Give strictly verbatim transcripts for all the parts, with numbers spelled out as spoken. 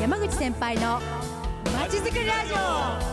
山口先輩のまちづくりラジオ。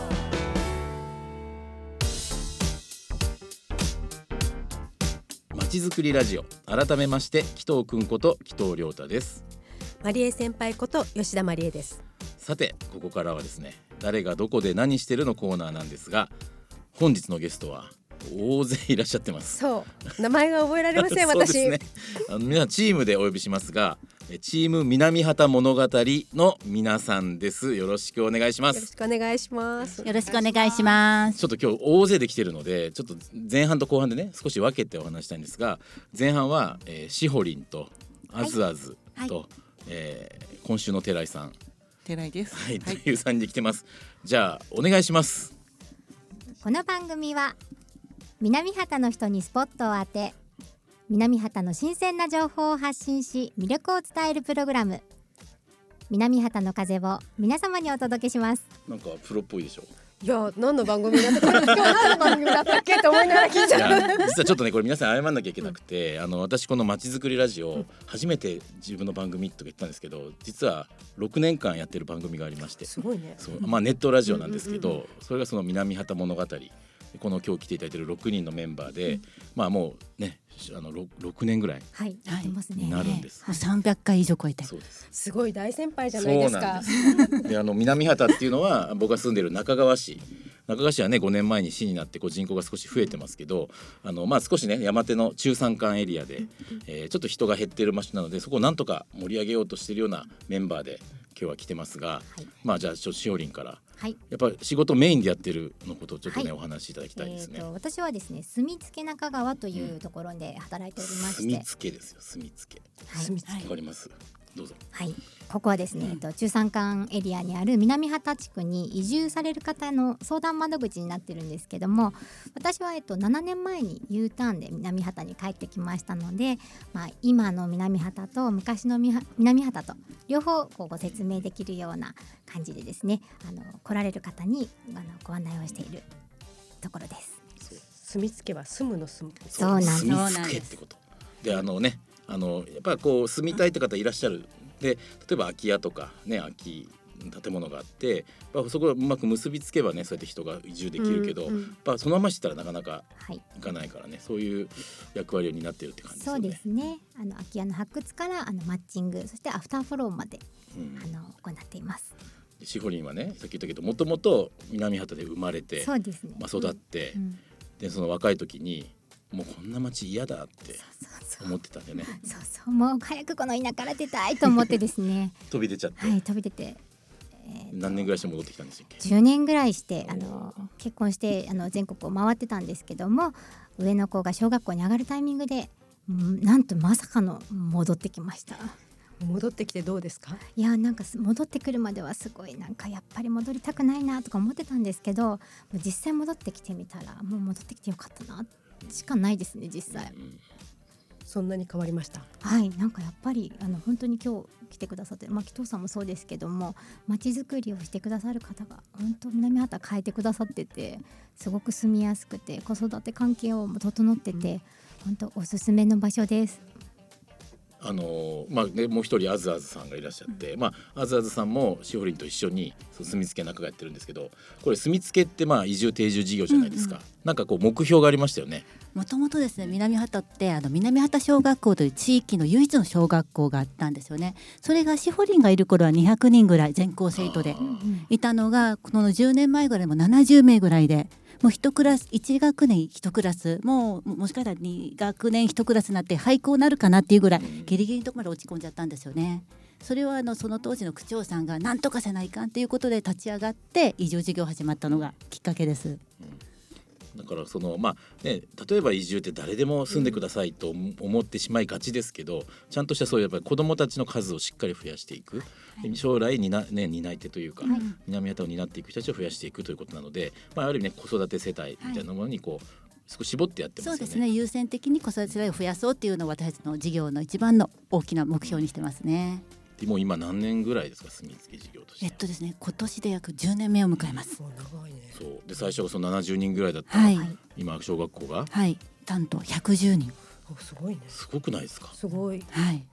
まちづくりラジオ、改めまして紀藤くんこと紀藤亮太です。 マリエ先輩こと吉田マリエです。 さて、ここからはですね、誰がどこで何してるのコーナーなんですが、本日のゲストは大勢いらっしゃってます。 そう名前が覚えられません私。 そうですね、あの皆さんチームでお呼びしますが、チーム南畑物語の皆さんです。よろしくお願いします。 よろしくお願いします。 よろしくお願いします。 ちょっと今日大勢で来てるので、ちょっと前半と後半でね少し分けてお話したいんですが、前半は、えー、しほりんとあずあずと、はい、えー、今週の寺井さん寺井です、 はい、というさんにんで来てます。じゃあお願いします。 この番組は南畑の人にスポットを当て、南畑の新鮮な情報を発信し魅力を伝えるプログラム、南畑の風を皆様にお届けします。 なんかプロっぽいでしょ。 いや、何の番組だったか今日何の番組だったっけと思いながら聞いちゃう。 実はちょっとね、これ皆さん謝んなきゃいけなくて、うん、あの私このまちづくりラジオ初めて自分の番組とか言ったんですけど、実はろくねんかんやってる番組がありまして、 すごいね。 そう、まあ、ネットラジオなんですけど、うんうんうん、それがその南畑物語、この今日来ていただいているろくにんのメンバーで、うん、まあもうね、あの 6, ろくねんぐらいになるんです、 はい、さんびゃっかい以上超えて。 そうです。 すごい大先輩じゃないですか。 そうなんです。で、あの南畑っていうのは僕が住んでいる中川市、中川市はねごねんまえに市になってこう人口が少し増えてますけど、あの、まあ、少しね山手の中山間エリアで、えー、ちょっと人が減っている場所なので、そこをなんとか盛り上げようとしているようなメンバーで今日は来てますが、はい、まあじゃあちょっとしおりんから、はい、やっぱり仕事メインでやってるのことをちょっとね、はい、お話しいただきたいですね。 えー、と私はですね、住付中川というところで働いておりまして、 住付ですよ、住付、 はい、 住付わかります、どうぞ。 はい、ここはですね、うん、えっと、中山間エリアにある南畑地区に移住される方の相談窓口になってるんですけども、私は、えっと、ななねんまえに U ターンで南畑に帰ってきましたので、まあ、今の南畑と昔の南畑と両方こうご説明できるような感じでですね、あの来られる方にあのご案内をしているところです。 住付は住むの住む、 そうなんです。 住付ってことで、あのね、あのやっぱこう住みたいって方いらっしゃる。で、例えば空き家とかね、空き建物があって、まあ、そこをうまく結びつけばね、そうやって人が移住できるけど、うんうん、まあ、そのまましてたらなかなかいかないからね、はい、そういう役割を担っているって感じですよね。 そうですね、あの空き家の発掘からあのマッチング、そしてアフターフォローまで、うん、あの行っています。 しほりんはね、さっき言ったけど、もともと南畑で生まれて、 そうですね、 まあ、育って、うんうん、でその若い時にもうこんな街嫌だって思ってたんだよね。 そうそう、もう早くこの田舎から出たいと思ってですね飛び出ちゃって、 はい、飛び出て、 えー、何年ぐらいして戻ってきたんですっけ。 じゅうねんぐらいしてあの結婚してあの全国を回ってたんですけども、上の子が小学校に上がるタイミングで、うん、なんとまさかの戻ってきました。 戻ってきてどうですか。 いや、なんか戻ってくるまではすごいなんかやっぱり戻りたくないなとか思ってたんですけど、実際戻ってきてみたらもう戻ってきてよかったなしかないですね、実際。うん、 そんなに変わりました。 はい、なんかやっぱりあの本当に今日来てくださって、まあ、紀藤さんもそうですけども、街づくりをしてくださる方が本当南畑変えてくださってて、すごく住みやすくて子育て関係を整ってて、うん、本当おすすめの場所です。 あのまあね、もう一人あずあずさんがいらっしゃって、うん、まあ、あずあずさんもしほりんと一緒に住付中がやってるんですけど、これ住付ってまあ移住定住事業じゃないですか、うんうん、なんかこう目標がありましたよね。 もともとですね、南畑ってあの南畑小学校という地域の唯一の小学校があったんですよね。それがしほりんがいる頃はにひゃくにんぐらい全校生徒でいたのが、このじゅうねんまえぐらいもななじゅうめいぐらいで、もう一クラスいち学年いちクラス、もうもしかしたらに学年いちクラスになって廃校になるかなっていうぐらいギリギリのところまで落ち込んじゃったんですよね。それはあのその当時の区長さんが何とかせないかんということで立ち上がって移住事業始まったのがきっかけです。 だからその、まあね、例えば移住って誰でも住んでくださいと思ってしまいがちですけど、ちゃんとしたそういうやっぱり子どもたちの数をしっかり増やしていく、はい、将来にな、ね、担い手というか、はい、南畑を担っていく人たちを増やしていくということなので、まあ、ある意味ね、子育て世帯みたいなものにこう、はい、少し絞ってやってますよね。 そうですね、優先的に子育て世代を増やそうっていうのを私たちの事業の一番の大きな目標にしてますね。 でも今何年ぐらいですか、住付事業として。 えっとですね、今年で約じゅうねんめを迎えます。 長いね。 そうで、最初はそのななじゅうにんぐらいだったら、はい、今小学校がはい、担当ひゃくじゅうにん。 すごいね。 すごくないですか。 すごい。 はい。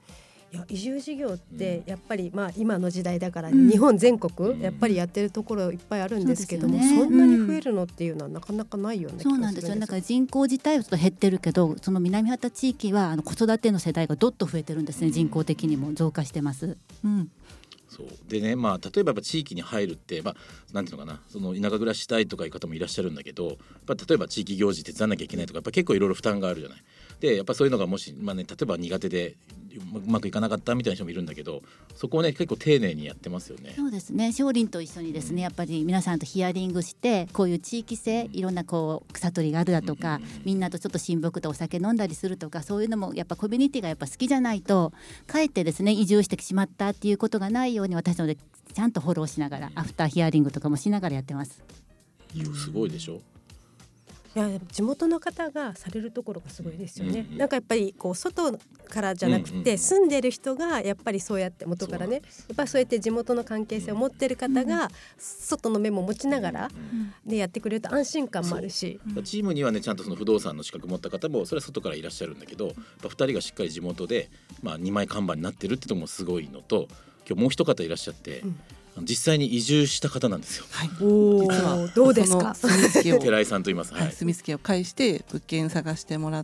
いや移住事業ってやっぱり、まあ、今の時代だから日本全国やっぱりやってるところいっぱいあるんですけども、 そ,、ね、そんなに増えるのっていうのはなかなかないような気がするんです。 そうなんですよ。だから人口自体はちょっと減ってるけど、その南畑地域はあの子育ての世代がどっと増えてるんですね。人口的にも増加してます。うん、 そうでね、まあ、例えばやっぱ地域に入るって、まあ、なんていうのかな、その田舎暮らししたいとかいう方もいらっしゃるんだけど、やっぱ例えば地域行事手伝わなきゃいけないとか、やっぱ結構いろいろ負担があるじゃない。でやっぱそういうのがもし、まあね、例えば苦手でうまくいかなかったみたいな人もいるんだけど、そこをね結構丁寧にやってますよね。 そうですね。少林と一緒にですね、やっぱり皆さんとヒアリングして、こういう地域性、いろんなこう草取りがあるだとか、みんなとちょっと親睦でお酒飲んだりするとか、そういうのもやっぱコミュニティがやっぱ好きじゃないと、かえってですね移住してしまったっていうことがないように、私のでちゃんとフォローしながら、アフターヒアリングとかもしながらやってます。 いやすごいでしょ。 いや地元の方がされるところがすごいですよね、 うんうん、 なんかやっぱりこう外からじゃなくて、うんうん、住んでる人がやっぱりそうやって元からね、やっぱりそうやって地元の関係性を持ってる方が外の目も持ちながら、うん、でやってくれると安心感もあるし、 チームにはねちゃんとその不動産の資格持った方もそれは外からいらっしゃるんだけど、やっぱふたりがしっかり地元で、まあ、にまい看板になってるってところもすごいのと、今日もう一方いらっしゃって、うん、実際に移住した方なんですよ。 はい、 お実はどうですか。 住み付けを寺井さんと言います。 はい、住み付けを介して物件探してもらって、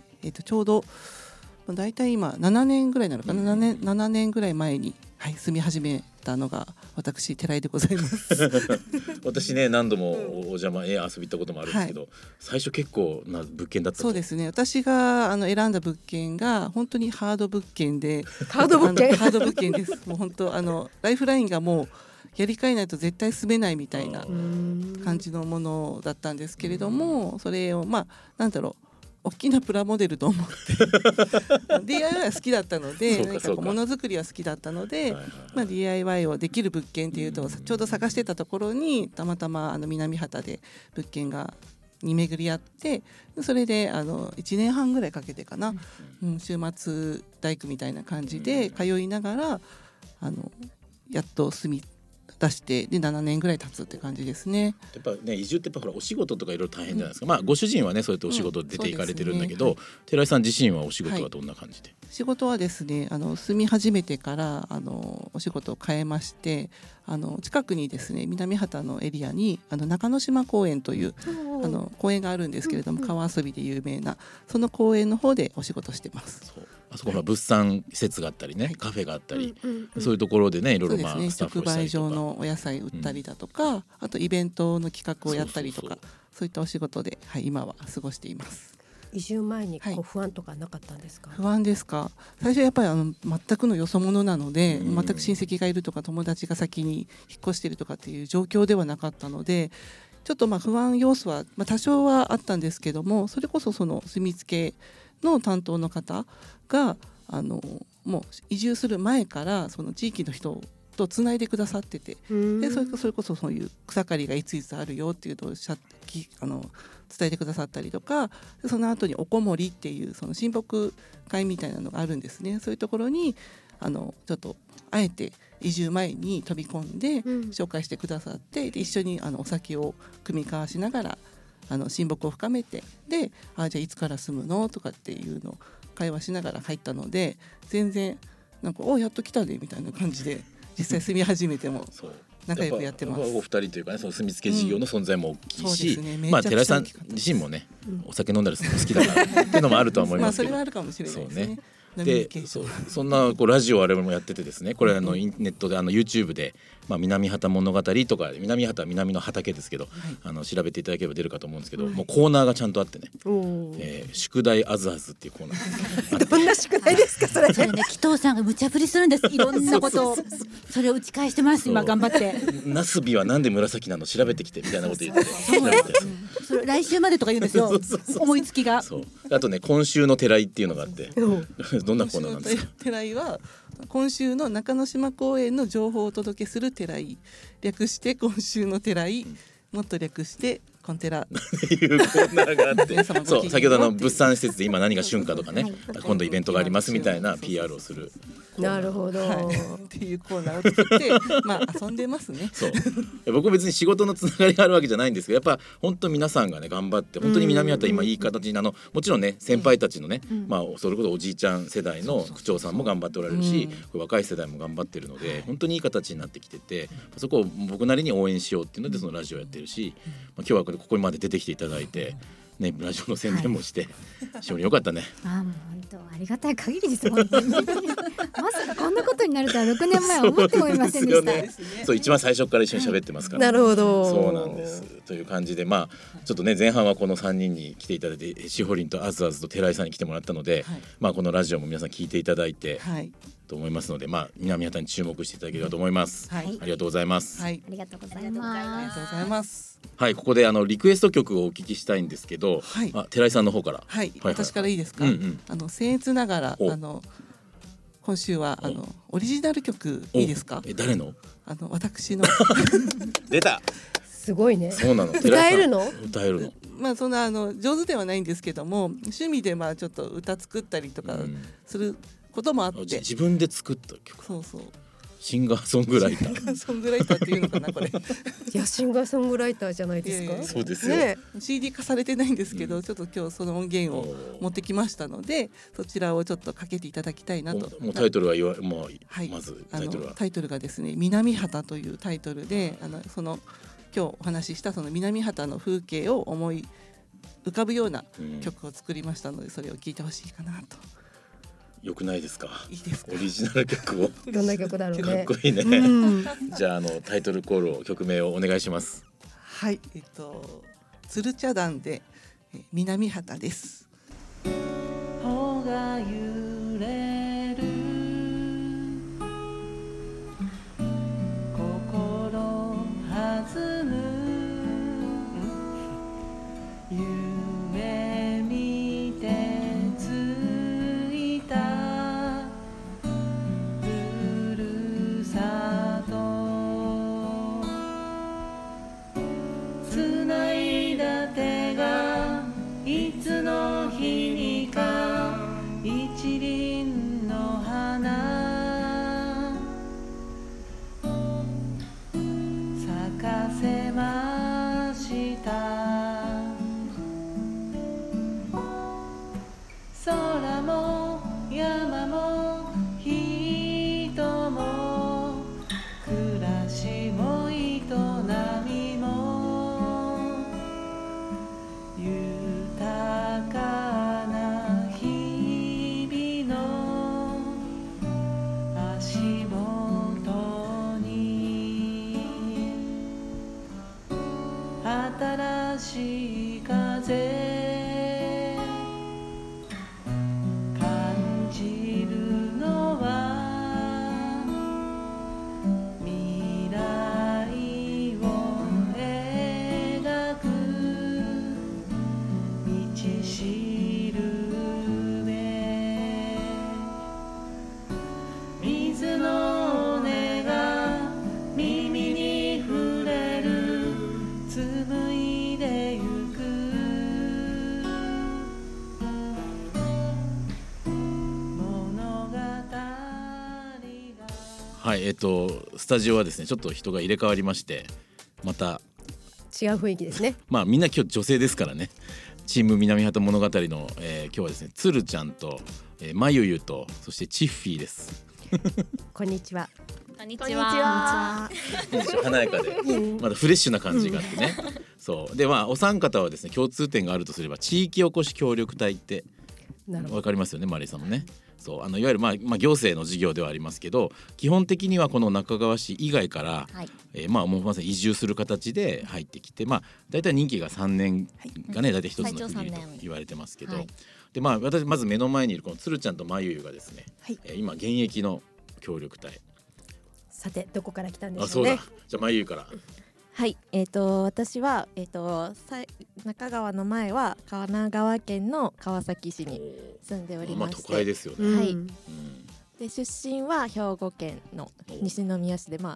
えー、とちょうどだいたい今ななねんぐらいなのかな、うん、ななねん、ななねんぐらい前に、はい、住み始めたのが私寺井でございます私ね何度もお邪魔、えー、遊び行ったこともあるんですけど、はい、最初結構な物件だった。 そうですね。私があの選んだ物件が本当にハード物件でハード物件ハード物件です。もう本当あのライフラインがもうやり替えないと絶対住めないみたいな感じのものだったんですけれども、それをまあなんだろう、大きなプラモデルと思って ディーアイワイ は好きだったので、何かこうものづくりは好きだったので、まあ、ディーアイワイ をできる物件っていうと、ちょうど探してたところにたまたまあの南畑で物件がに巡り合って、それであのいちねんはんぐらいかけてかな、うん、週末大工みたいな感じで通いながらあのやっと住み出してでななねんぐらい経つって感じですね。 やっぱね移住ってやっぱほらお仕事とかいろいろ大変じゃないですか、うん、まあご主人はねそうやってお仕事出ていかれてるんだけど、うんねはい、寺井さん自身はお仕事はどんな感じで。 はい、仕事はですねあの住み始めてからあのお仕事を変えまして、あの近くにですね南畑のエリアにあの中之島公園というあの公園があるんですけれども、うんうん、川遊びで有名なその公園の方でお仕事してます。 そうあそこは物産施設があったりね、はい、カフェがあったり、 うんうんうん、 そういうところでねいろいろまあ、 ね、 スタッフをしたりとか直売所のお野菜売ったりだとか、うん、あとイベントの企画をやったりとか、そうそうそう、そういったお仕事で、はい、今は過ごしています。 移住前にこう不安とかなかったんですか。 はい、不安ですか。最初やっぱりあの全くのよそ者なので、うん、全く親戚がいるとか友達が先に引っ越しているとかっていう状況ではなかったので、ちょっとまあ不安要素は、まあ、多少はあったんですけども、それこそその住み付けの担当の方があのもう移住する前からその地域の人とつないでくださってて、でそれそれこそそういう草刈りがいついつあるよっていうのをしゃあの伝えてくださったりとか、その後におこもりっていうその親睦会みたいなのがあるんですね。そういうところにあのちょっとあえて移住前に飛び込んで紹介してくださって、うん、で一緒にあのお酒を酌み交わしながらあの親睦を深めて、であじゃあいつから住むのとかっていうのを会話しながら入ったので、全然なんかおやっと来たでみたいな感じで実際住み始めても仲良くやってます。 お二人というかね、その住み付け事業の存在も大きいし、 うんね、 まあ寺井さん自身もね、うん、お酒飲んだりするの好きだからっていうのもあるとは思いますけど、 まあそれはあるかもしれないですね。 で そ, そんなこうラジオを我々もやっててですね、これあのインネットであの YouTube で、まあ、南畑物語とか南畑は南の畑ですけど、はい、あの調べていただければ出るかと思うんですけど、はい、もうコーナーがちゃんとあってね、えー、宿題あずあずっていうコーナーどんな宿題ですかそれ。 それね紀藤さんが無茶ぶりするんです。いろんなことをそれを打ち返してます今頑張って。 ナスビはなんで紫なの調べてきてみたいなこと言ってそれ来週までとか言うんですよ。そうそうそう思いつきが。 そうあとね今週の寺井っていうのがあってどんなコーナーなんですか。 寺井は今週の中之島公園の情報をお届けする寺井、略して今週の寺井、もっと略してコンテラっていうコーナーがあって皆様ごきげんようそう先ほどの物産施設で今何が旬かとかね、 はい今度イベントがありますみたいな ピーアール をするなるほど、 はい、っていうコーナーを作ってまあ遊んでますね。 そう僕別に仕事のつながりがあるわけじゃないんですけど、やっぱ本当皆さんがね頑張って本当に南畑今いい形にあのもちろんね先輩たちのね、 うんまあそれこそおじいちゃん世代の区長さんも頑張っておられるし、 うんこれ若い世代も頑張ってるので本当にいい形になってきてて、そこを僕なりに応援しようっていうのでそのラジオやってるし、まあ、今日はこれここまで出てきていただいて。ね、ラジオの宣伝もして、非常に良かったね。 あ、もう本当ありがたい限りです。本当にまさかこんなことになるとはろくねんまえは思ってもいませんでした。 そうですよね。そう一番最初から一緒に喋ってますから。 なるほど。 そうなんですという感じで、まあちょっとね前半はこのさんにんに来ていただいて、しほりんとあずあずと寺井さんに来てもらったので、 はいまあこのラジオも皆さん聞いていただいて、 はいと思いますので、まあ南畑に注目していただければと思います。 はいありがとうございます。 はいありがとうございありまがとうございます。 はい、ここであのリクエスト曲をお聞きしたいんですけど、 はいあ寺井さんの方から。 はい、 はい私からいいですか。 うんうんあの僭越ながらおあの今週はあおのオリジナル曲いいですか。 え誰の？ あの私の出た。 すごいね。 そうなの。 歌えるの？ 歌えるの。 まあそんなあの上手ではないんですけども、趣味でまあちょっと歌作ったりとかうんすることもあっあじて、 自分で作った曲。 そうそう。 シンガーソングライター。 ソングライターっていうのかなこれ。 いやシンガーソングライターじゃないですか。 いやいやそうですよ。 ねシーディー 化されてないんですけど、 うんちょっと今日その音源を持ってきましたので、そちらをちょっとかけていただきたいなと。 もうもうタイトルは言わもう、 はいまずあのタイトルは。 タイトルがですね南畑というタイトルで、あのその今日お話ししたその南畑の風景を思い浮かぶようなうん曲を作りましたので、それを聴いてほしいかなと。 よくないですか。 いいですかオ。リジナル曲を。 どんな曲だろうねかっこ。いいね。 うん。 じゃああのタイトルコールを曲名をお願いします。 はい、えっと鶴茶団でえ南畑です。穂が揺れる心弾む夢見てついたふるさとつないだ手がいつの日にか一輪の花咲かせました空も山も人も暮らしも営みも豊かな日々の足元に新しい風感じるのは未来を描く道しるべ水の音が耳に触れる紡いでゆく物語がはい、えっとスタジオはですねちょっと人が入れ替わりまして、また違う雰囲気ですね。 まあみんな今日女性ですからね。チーム南畑物語の、えー、今日はですねつるちゃんと、えー、まゆゆとそしてチッフィーです。 こんにちは。 こんにこんにちは。 華やかでまだフレッシュな感じがあってね。そうでまあお三方はですね共通点があるとすれば地域おこし協力隊ってなるほど。 わかりますよねマリーさんもね。そうあのいわゆる、まあまあ、行政の事業ではありますけど基本的にはこの中川市以外から、 はい。 えーまあもうまさに移住する形で入ってきてまあ大体任期がさんねんがね大体一つの区切りと最長さんねん言われてますけど、 はいでまあ私まず目の前にいるこのつるちゃんとまゆゆがですね、 はいえー今現役の協力隊。 さてどこから来たんであそううだしょね。 じゃあまゆゆから。 はい、えっ、と私はえっ、とさい中川の前は神奈川県の川崎市に住んでおりまあ都まして、 会ですよね。 うんはいうんで出身は兵庫県の西宮市でまあ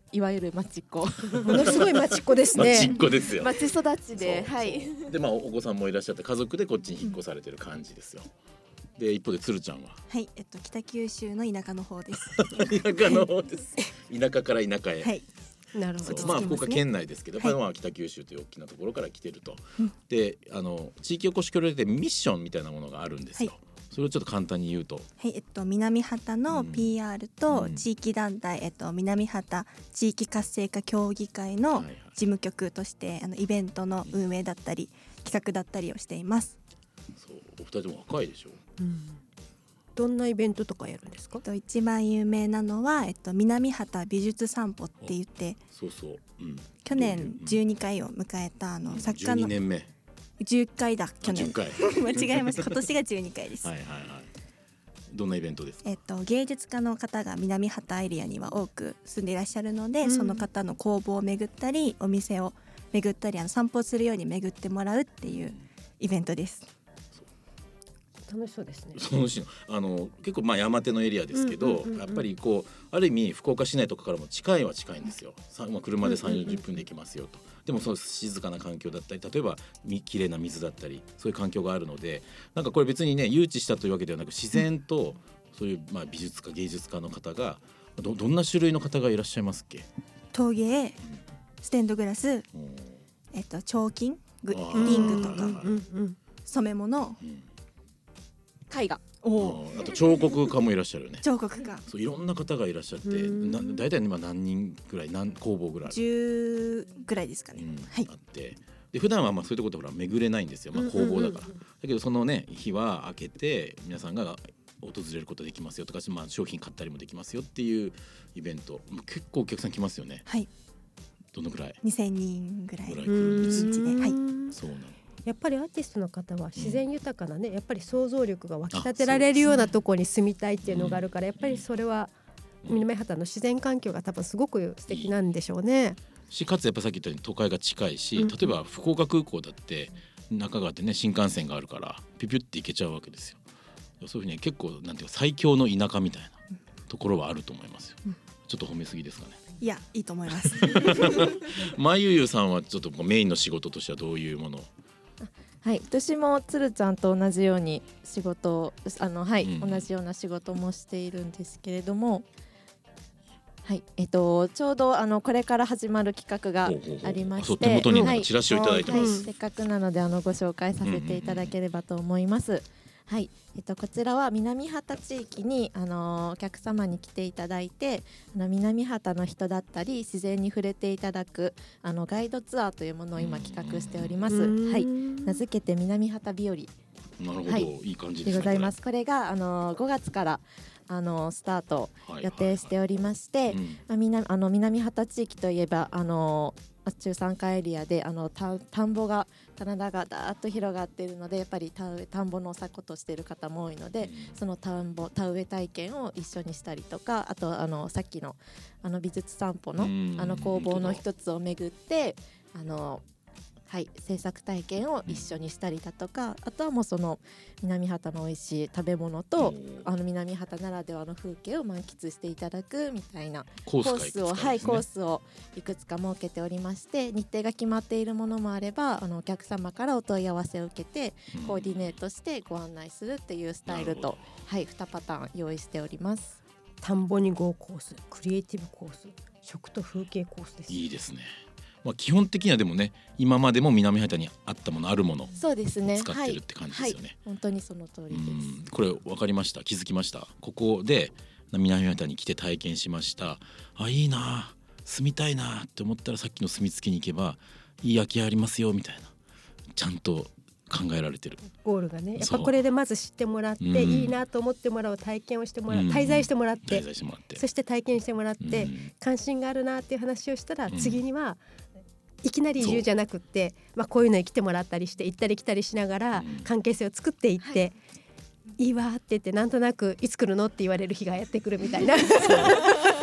いわゆる町っ子ものすごい町っ子ですね。 町っ子ですよ。 町育ちで、 そうはいでまあお子さんもいらっしゃって家族でこっちに引っ越されてる感じですよ。で一方で鶴ちゃんははい、えっと北九州の田舎の方です。 田舎の方です。田舎から田舎へ。 はい。 なるほど。 そうまあ福岡県内ですけど、 はいまあ北九州という大きなところから来てると、 うんであの地域おこし協力でミッションみたいなものがあるんですよ、 はそれをちょっと簡単に言うと。 はい、えっと南畑の ピーアール とうん地域団体、えっと南畑地域活性化協議会のはいはい事務局としてあのイベントの運営だったり企画だったりをしています。 そうお二人とも若いでしょ。 うんどんなイベントとかやるんですかえっ？と一番有名なのは、えっと、南畑美術散歩って言ってそうそう、うん、 去年じゅうにかいを迎えたあの作じゅうに家のねんめじゅっかいだ去年じゅっかい間違えました今年がじゅうにかいです。 はいはいはいどんなイベントですか？ えっと、芸術家の方が南畑エリアには多く住んでいらっしゃるので、 うんその方の工房を巡ったりお店を巡ったりあの散歩するように巡ってもらうっていうイベントです。 楽しそうですね。 そのシーンあの結構まあ山手のエリアですけど、 うんうんうんうんやっぱりこうある意味福岡市内とかからも近いは近いんですよ。さまあ、車でさんじゅうよじゅっぷんで行きますよと。でもその静かな環境だったり例えばみ綺麗な水だったりそういう環境があるのでなんかこれ別にね誘致したというわけではなく自然とそういうまあ美術家芸術家の方が ど, どんな種類の方がいらっしゃいますっけ？ 陶芸、ステンドグラス、 うんえっと、彫金グあーリングとかうんうん染め物うん絵画をあと彫刻家もいらっしゃるよね。 彫刻家そういろんな方がいらっしゃってうんな大体今何人ぐらい何工房ぐらい、 じゅうぐらいですかね。 うんはいあってで普段はまあそういうところでほら巡れないんですよ、まあ、工房だから、だけどそのね日は開けて皆さんが訪れることできますよとか、まあ、商品買ったりもできますよっていうイベントもう結構お客さん来ますよね。 はい、 どのぐらいにせんにんぐらいぐらい来うるんですよ。 一日ではいんそうなのやっぱりアーティストの方は自然豊かなね、やっぱり想像力が湧き立てられるようなところに住みたいっていうのがあるから、やっぱりそれは南畑の自然環境が多分すごく素敵なんでしょうね。 しかつやっぱさっき言ったように都会が近いし、 うん例えば福岡空港だって中川ってね新幹線があるからピュピュって行けちゃうわけですよ。そういうふうに結構なんていうか最強の田舎みたいなところはあると思いますよ。ちょっと褒めすぎですかね。 いやいいと思いますまゆゆさんはちょっとこうメインの仕事としてはどういうものを？ はい私もつるちゃんと同じように仕事をあのはい、 うん同じような仕事もしているんですけれどもはいえっとちょうどあのこれから始まる企画がほうほうほうありまして、 あそう手元になんかはいチラシをいただいてます。 はい、せっかくなのであのご紹介させていただければと思います。はい、えっとこちらは南畑地域にあのお客様に来ていただいて、あの南畑の人だったり自然に触れていただくあのガイドツアーというものを今企画しております。はい、名付けて南畑日和なるほど、 はいいい感じでですごね。 ざいます。これがあのごがつからあのスタートこれ予定しておりまして、 うんまあ、みなあの南畑地域といえばあの中山間エリアであの 田, 田んぼが棚田がだーっと広がっているのでやっぱり田植え田んぼの作業としている方も多いので、その田んぼ田植え体験を一緒にしたりとか、あとあのさっきのあの美術散歩のうんあの工房の一つを巡ってあのはい、制作体験を一緒にしたりだとか、あとはもうその南畑の美味しい食べ物とあの南畑ならではの風景を満喫していただくみたいなコースコースを、はい、コーススをいくつか設けておりまして、日程が決まっているものもあればあのお客様からお問い合わせを受けてコーディネートしてご案内するっていうスタイルと、はい、にパターン用意しております。 田んぼにゴーコース、クリエイティブコース、食と風景コースです。 いいですね。まあ、基本的にはでもね今までも南畑にあったものあるものそうですね、 使ってるって感じですよね。 はいはい、本当にその通りです。 うんこれ分かりました、気づきました。ここで南畑に来て体験しました。あいいな住みたいなって思ったらさっきの住み着きに行けばいい空き家ありますよみたいなちゃんと考えられてるゴールがね、やっそうぱこれでまず知ってもらって、 うんいいなと思ってもらう体験をしてもらう、 うん滞在してもらって滞在してもらってそして体験してもらって、 うん関心があるなっていう話をしたら、 うん次にはいきなり移住じゃなくって、まあ、こういうのに来てもらったりして行ったり来たりしながらうん関係性を作っていって、 はいいいわって言ってなんとなくいつ来るのって言われる日がやってくるみたいな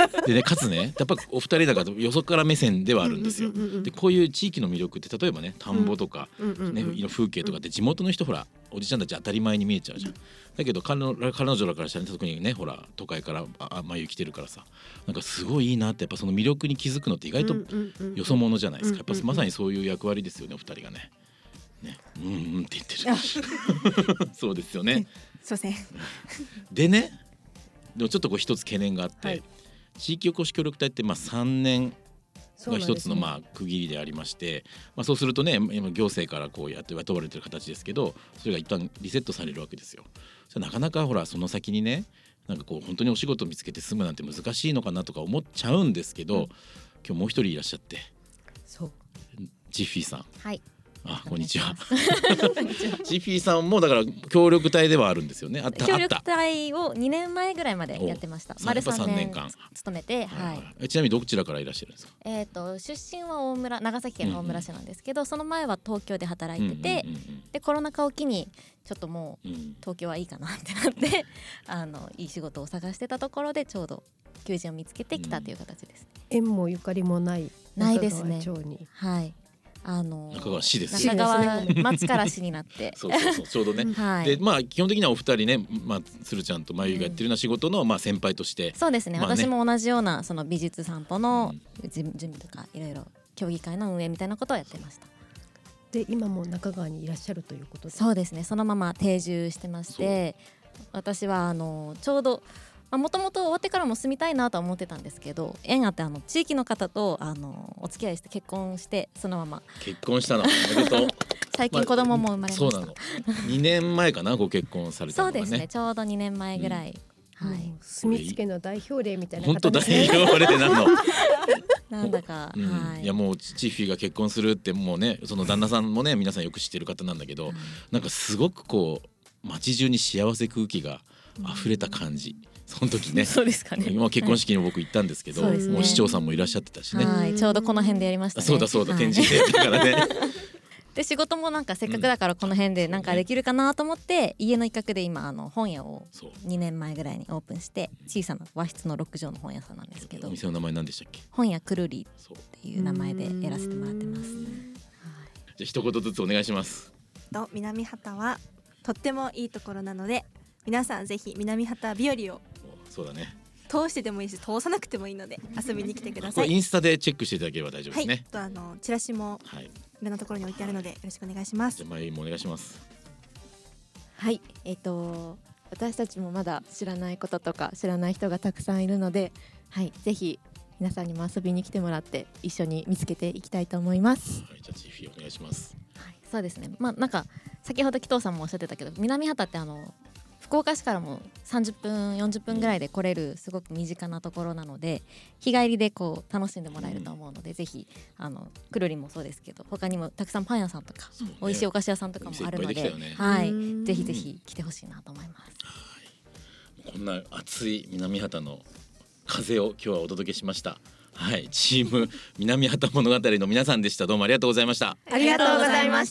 でね、かつねやっぱお二人だからよそから目線ではあるんですよ。でこういう地域の魅力って例えばね田んぼとか、ね、風景とかって地元の人ほらおじちゃんたち当たり前に見えちゃうじゃん。だけど彼女らからしたら、ね、特にねほら都会からあ眉来てるからさ、なんかすごいいいなって、やっぱその魅力に気づくのって意外とよそ者じゃないですか。やっぱまさにそういう役割ですよね、お二人がね。ね、うんうんって言ってるそうですよね。 すいません。 でね、でもちょっとこう一つ懸念があって、 はい、 地域おこし協力隊ってまあさんねんが一つのまあ区切りでありまして、まあ、そうするとね今行政からこうやって雇われてる形ですけど、それが一旦リセットされるわけですよ。じゃなかなかほらその先にねなんかこう本当にお仕事見つけて住むなんて難しいのかなとか思っちゃうんですけど、うん、今日もう一人いらっしゃって、 そうジッフィーさん。 はい、 あ、こんにちは。ジッフィーさんもだから協力隊ではあるんです。あった協力隊をにねんまえぐらいまでやってました。丸さんねん勤めて、はい。 ちなみにどちらからいらっしゃるんですか。 えっと出身は大村、長崎県の大村市なんですけど、うん、その前は東京で働いてて、うんうんうんうん、でコロナ禍を機にちょっともう東京はいいかなってなって、うん、あのいい仕事を探してたところでちょうど求人を見つけてきたという形ですね。 縁もゆかりもないないですね。 中川町に、 はい。あの中川市です。 中川町から市になってそうそうそうちょうどね、はい、でまあ基本的にはお二人ね、まあ、鶴ちゃんとまゆがやってるような仕事の、まあ、先輩として、 そうですね、 まあね、 私も同じようなその美術散歩の準備とかいろいろ協議会の運営みたいなことをやってました。 で今も中川にいらっしゃるということで。 そうですね、そのまま定住してまして、私はあのちょうどもともと終わってからも住みたいなとは思ってたんですけど、縁あってあの地域の方とあのお付き合いして結婚してそのまま結婚したのおめでとう最近子供も生まれました、まあ、 そうなのにねんまえかなご結婚されたのがね。 そうですね、ちょうどにねんまえぐらい、うん、はい、 住みつけの代表例みたいな本当代表例なのなんだか、 うん、はい、いやもうチッフィーが結婚するってもうねその旦那さんもね皆さんよく知ってる方なんだけど、うん、なんかすごくこう街中に幸せ空気が溢れた感じ、うんその時ね。 そうですかね。 今結婚式に僕行ったんですけど、はい、もう市長さんもいらっしゃってたしね。 はい、ちょうどこの辺でやりましたね。 そうだそうだ、展示でだからね。 で仕事もなんかせっかくだからこの辺でなんかできるかなと思って、うん、家の一角で今あの本屋をにねんまえぐらいにオープンして小さな和室のろくじょうの本屋さんなんですけど、 お店の名前何でしたっけ。 本屋くるりっていう名前でやらせてもらってます。はい、 じゃあ一言ずつお願いします。 と南畑はとってもいいところなので皆さんぜひ南畑日和をそうだね通してでもいいし通さなくてもいいので遊びに来てください。 これインスタでチェックしていただければ大丈夫ですね。 はい、とあのチラシもいろんなところに置いてあるのでよろしくお願いします。 じゃあまゆもお願いします。 はい、えっと私たちもまだ知らないこととか知らない人がたくさんいるので、はい、ぜひ皆さんにも遊びに来てもらって一緒に見つけていきたいと思います。 はい、じゃあチーフィーお願いします。 はい、そうですね、まあなんか先ほど紀藤さんもおっしゃってたけど南畑ってあの福岡市からもさんじゅっぷんよんじゅっぷんぐらいで来れるすごく身近なところなので日帰りでこう楽しんでもらえると思うので、うん、ぜひあのくるりもそうですけど他にもたくさんパン屋さんとか、ね、美味しいお菓子屋さんとかもあるので、ね、はい、ぜひぜひ来てほしいなと思います。 はい、こんな熱い南畑の風を今日はお届けしました。はい、チーム南畑物語の皆さんでした。どうもありがとうございました。 ありがとうございました。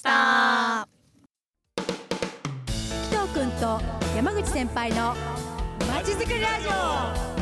紀藤くんと山口先輩のまちづくりラジオ。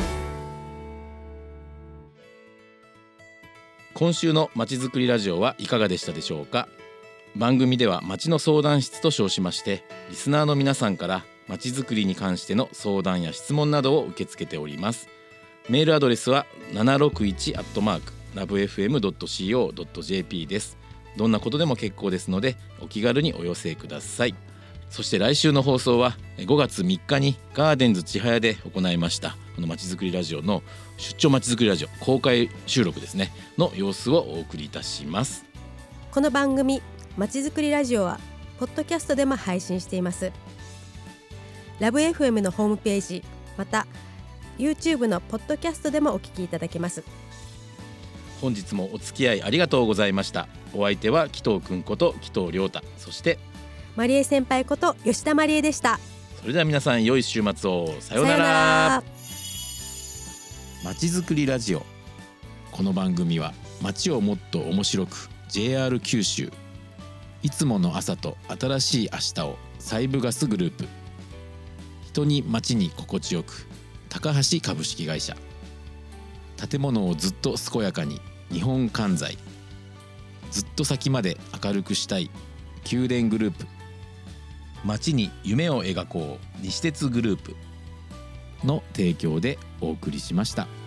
今週のまちづくりラジオはいかがでしたでしょうか。番組ではまちの相談室と称しましてリスナーの皆さんからまちづくりに関しての相談や質問などを受け付けております。メールアドレスはななろくいちアットマークラブエフエムドットシーオードットジェーピー です。どんなことでも結構ですのでお気軽にお寄せください。そして来週の放送はごがつみっかにガーデンズ千早で行いましたこのまちづくりラジオの出張まちづくりラジオ公開収録ですねの様子をお送りいたします。 この番組まちづくりラジオはポッドキャストでも配信しています。ラブ エフエム のホームページまた YouTube のポッドキャストでもお聞きいただけます。 本日もお付き合いありがとうございました。お相手は紀藤くんこと紀藤亮太、そしてマリエ先輩こと吉田マリエでした。 それでは皆さん良い週末を。さようなら。まちづくりラジオ。この番組は街をもっと面白く ジェイアール 九州、いつもの朝と新しい明日をサイブガスグループ、人に街に心地よく高橋株式会社、 建物をずっと健やかに日本関西、ずっと先まで明るくしたい宮殿グループ、街に夢を描こう西鉄グループの提供でお送りしました。